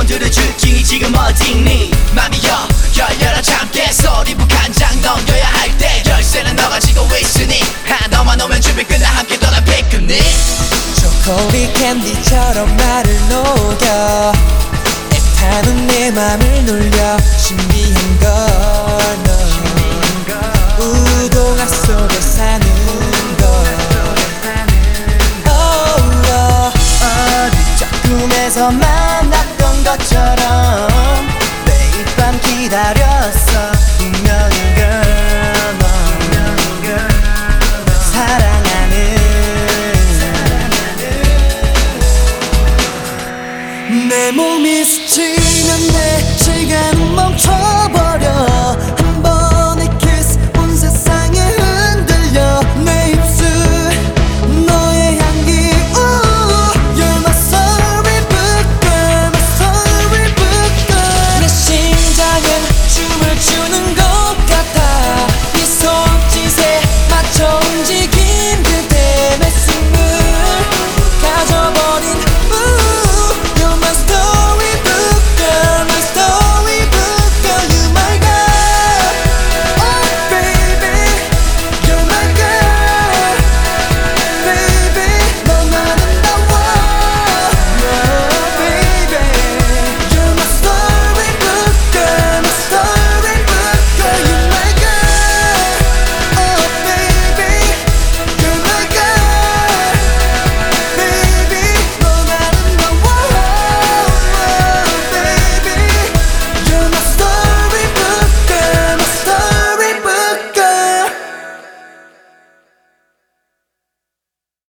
손들어 줄지 지금 어딨니 맘이여 열려라 참깨 소리 북한장 넘겨야 할 때 열쇠는 너가 쥐고 있으니 너만 오면 준비 끝나 함께 떠나 피크닉 초콜릿 캔디처럼 나를 녹여 애타는 내 맘을 놀려 신비한 걸 너 우동화 속에 사는 걸 어디 꿈에서 만났던 것처럼 매일 밤 기다렸어 분명히 girl 너 사랑하는 내 몸이 스치면 내 시간은 멈춰버려